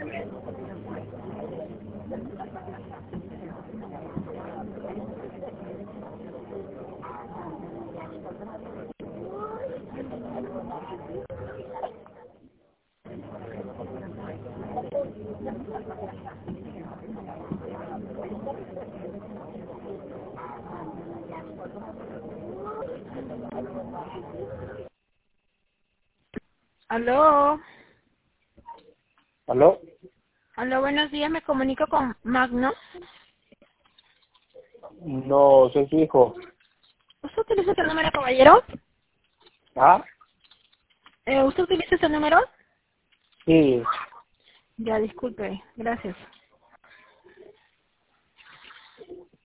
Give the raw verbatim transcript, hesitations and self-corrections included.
Aló. ¿Aló? Aló, buenos días, me comunico con Magno. No, soy su hijo. ¿Usted utiliza este número, caballero? ¿Ah? Eh, ¿Usted utiliza este número? Sí. Ya, disculpe, gracias.